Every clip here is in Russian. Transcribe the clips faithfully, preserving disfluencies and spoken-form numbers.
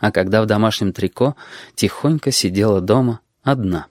а когда в домашнем трико тихонько сидела дома одна.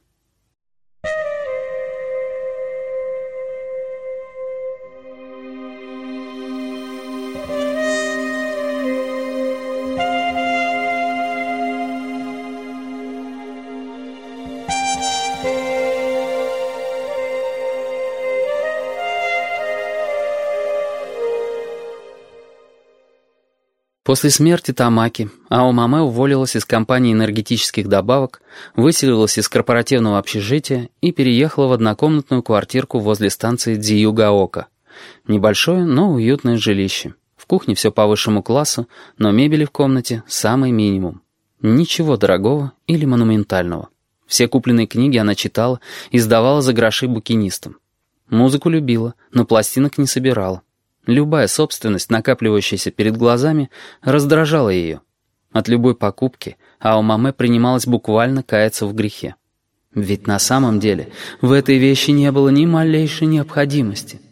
После смерти Тамаки Ао Маме уволилась из компании энергетических добавок, выселилась из корпоративного общежития и переехала в однокомнатную квартирку возле станции Дзиюгаока. Небольшое, но уютное жилище. В кухне все по высшему классу, но мебели в комнате самый минимум. Ничего дорогого или монументального. Все купленные книги она читала и сдавала за гроши букинистам. Музыку любила, но пластинок не собирала. Любая собственность, накапливающаяся перед глазами, раздражала ее. От любой покупки Ао Маме принималась буквально каяться в грехе. Ведь на самом деле в этой вещи не было ни малейшей необходимости.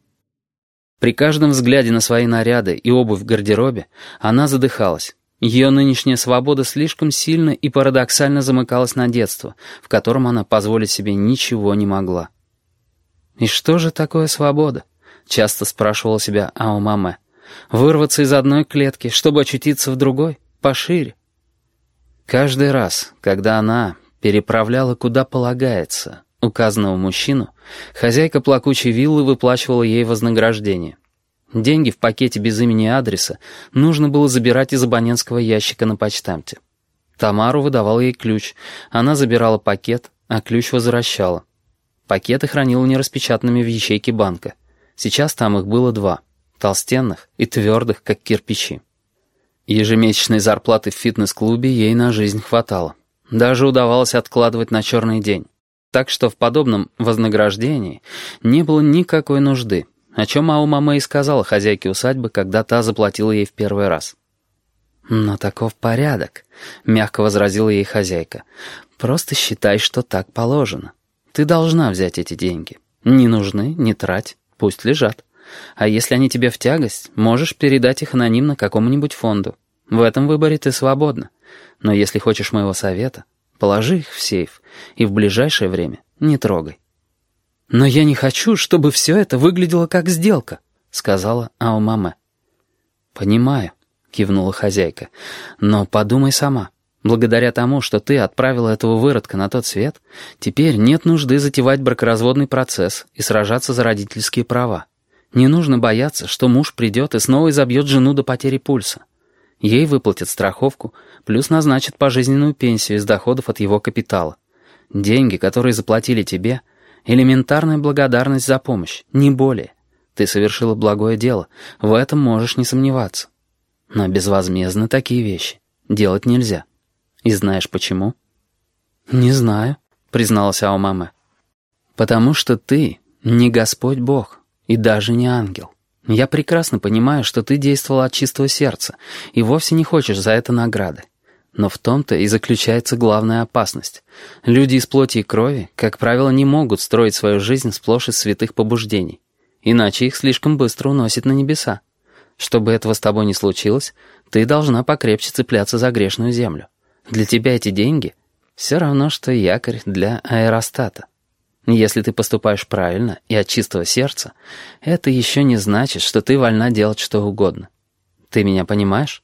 При каждом взгляде на свои наряды и обувь в гардеробе она задыхалась. Ее нынешняя свобода слишком сильно и парадоксально замыкалась на детство, в котором она позволить себе ничего не могла. И что же такое свобода? Часто спрашивала себя Ао Маме. Вырваться из одной клетки, чтобы очутиться в другой, пошире. Каждый раз, когда она переправляла куда полагается указанного мужчину, хозяйка плакучей виллы выплачивала ей вознаграждение. Деньги в пакете без имени и адреса нужно было забирать из абонентского ящика на почтамте. Тамару выдавал ей ключ, она забирала пакет, а ключ возвращала. Пакеты хранила нераспечатанными в ячейке банка. Сейчас там их было два, толстенных и твердых, как кирпичи. Ежемесячной зарплаты в фитнес-клубе ей на жизнь хватало. Даже удавалось откладывать на черный день. Так что в подобном вознаграждении не было никакой нужды, о чем Ао Маме и сказала хозяйке усадьбы, когда та заплатила ей в первый раз. «Но таков порядок», — мягко возразила ей хозяйка. «Просто считай, что так положено. Ты должна взять эти деньги. Не нужны, не трать. Пусть лежат. А если они тебе в тягость, можешь передать их анонимно какому-нибудь фонду. В этом выборе ты свободна. Но если хочешь моего совета, положи их в сейф и в ближайшее время не трогай». «Но я не хочу, чтобы все это выглядело как сделка», — сказала Ао Маме. «Понимаю», — кивнула хозяйка, — «но подумай сама. Благодаря тому, что ты отправила этого выродка на тот свет, теперь нет нужды затевать бракоразводный процесс и сражаться за родительские права. Не нужно бояться, что муж придет и снова изобьет жену до потери пульса. Ей выплатят страховку, плюс назначат пожизненную пенсию из доходов от его капитала. Деньги, которые заплатили тебе, элементарная благодарность за помощь, не более. Ты совершила благое дело, в этом можешь не сомневаться. Но безвозмездно такие вещи делать нельзя. И знаешь почему?» «Не знаю», — призналась Ао Маме. «Потому что ты не Господь Бог и даже не ангел. Я прекрасно понимаю, что ты действовала от чистого сердца и вовсе не хочешь за это награды. Но в том-то и заключается главная опасность. Люди из плоти и крови, как правило, не могут строить свою жизнь сплошь из святых побуждений. Иначе их слишком быстро уносит на небеса. Чтобы этого с тобой не случилось, ты должна покрепче цепляться за грешную землю. Для тебя эти деньги все равно, что якорь для аэростата. Если ты поступаешь правильно и от чистого сердца, это еще не значит, что ты вольна делать что угодно. Ты меня понимаешь?»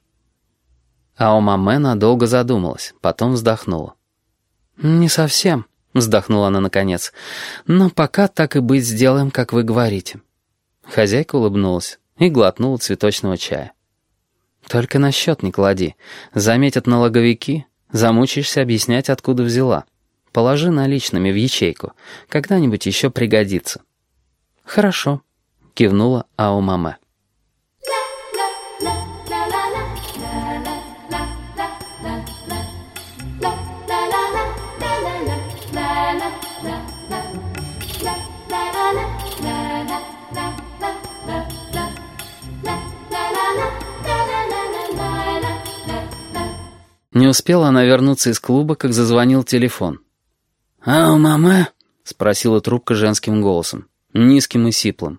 Ао Маме надолго задумалась, потом вздохнула. «Не совсем», — вздохнула она наконец, — «но пока так и быть сделаем, как вы говорите». Хозяйка улыбнулась и глотнула цветочного чая. «Только на счет не клади. Заметят налоговики, замучаешься объяснять, откуда взяла. Положи наличными в ячейку. Когда-нибудь еще пригодится». «Хорошо», — кивнула Ао Маме. Не успела она вернуться из клуба, как зазвонил телефон. «Ао Маме?» — спросила трубка женским голосом, низким и сиплым.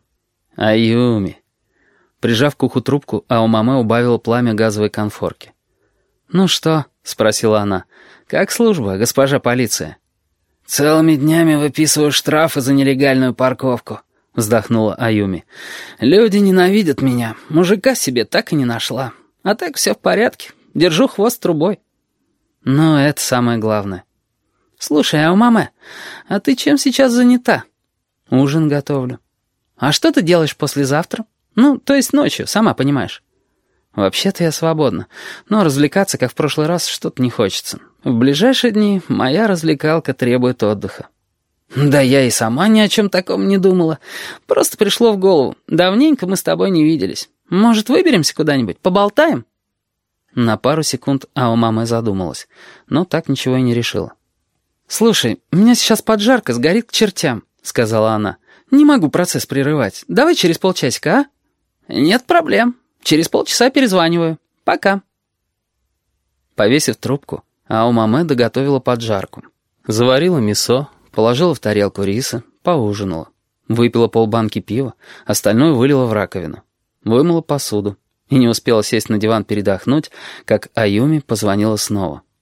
«Аюми». Прижав к уху трубку, Ао Маме убавила пламя газовой конфорки. «Ну что?» — спросила она. «Как служба, госпожа полиция?» «Целыми днями выписываю штрафы за нелегальную парковку», — вздохнула Аюми. «Люди ненавидят меня. Мужика себе так и не нашла. А так все в порядке. Держу хвост трубой». «Ну, это самое главное». «Слушай, Аомаме, а ты чем сейчас занята?» «Ужин готовлю». «А что ты делаешь послезавтра? Ну, то есть ночью, сама понимаешь». «Вообще-то я свободна, но развлекаться, как в прошлый раз, что-то не хочется. В ближайшие дни моя развлекалка требует отдыха». «Да я и сама ни о чем таком не думала. Просто пришло в голову. Давненько мы с тобой не виделись. Может, выберемся куда-нибудь, поболтаем?» На пару секунд Аомаме задумалась, но так ничего и не решила. «Слушай, у меня сейчас поджарка сгорит к чертям», — сказала она. «Не могу процесс прерывать. Давай через полчасика, а?» «Нет проблем. Через полчаса перезваниваю. Пока». Повесив трубку, Аомаме доготовила поджарку. Заварила мисо, положила в тарелку риса, поужинала. Выпила полбанки пива, остальное вылила в раковину. Вымыла посуду. И не успела сесть на диван передохнуть, как Аюми позвонила снова.